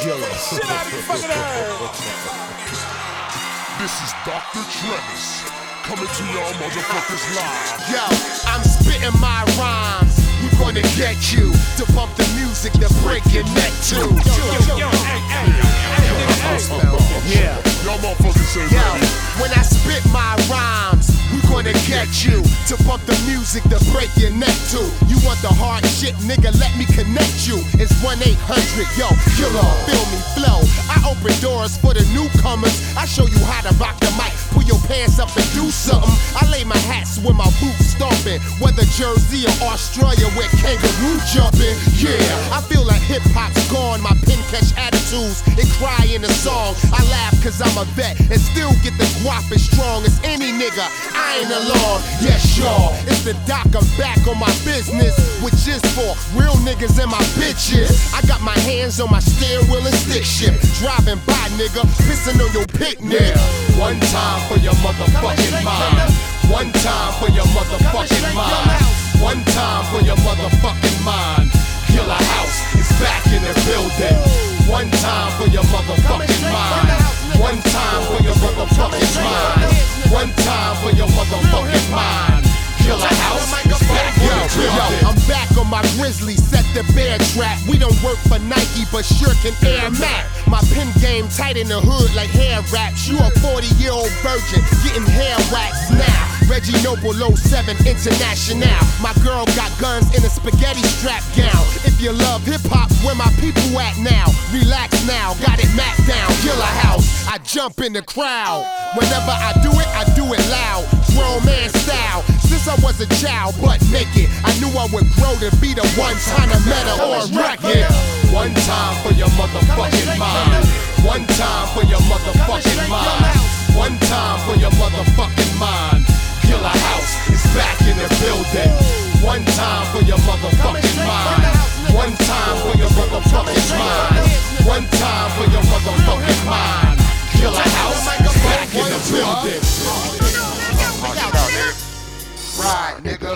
killer. Shit out of you fucking heard. This is Dr. Travis, coming to y'all motherfuckers live. Yo, I'm spitting my rhymes. We gonna get you to bump the music to break your neck too. Yo, hey. Yeah. Y'all motherfuckers say Yo, ready. when I spit my rhymes, we gonna get you to bump the music to break your neck too. You want the hard shit, nigga? Let me connect you. It's 1-800, yo, killer, feel me flow. I open doors for the newcomers. I show you how to rock the mic. Pull your pants up and do something. I lay my hats with my boots stomping. Whether Jersey or Australia with kangaroo jumping. Yeah, I feel like hip hop's gone. My pen catch attitudes and cry in the song. I laugh cause I'm a vet and still get the guap as strong as any nigga. I ain't alone, yes y'all. It's the doc, I'm back on my business, which is for real niggas and my bitches. I got my hands on my steering wheel and stick shift. Driving by, nigga, pissing on your picnic. One time for your motherfucking mind. One time for your motherfucking mind. One time for your motherfucking mind. Killer House is back in the building. One time for your motherfucking mind. One time for your motherfucking mind. One time for your motherfucking mind. Killer House is back in the building. Yo, I'm back on my grizzly, set the bear trap. We don't work for Nike, but sure can Air Mac. My pen game tight in the hood like hair wraps. You a 40-year-old virgin getting hair waxed now. Reggie Noble 07 International. My girl got guns in a spaghetti strap gown. If you love hip hop, where my people at now? Relax now, got it mapped down. Killer House, I jump in the crowd. Whenever I do it loud. Grown man style. Since I was a child, but naked, I knew I would grow to be the one time I met her on record. One time for your motherfucking mind. One time for your motherfucking mind. One time for your motherfucking mind.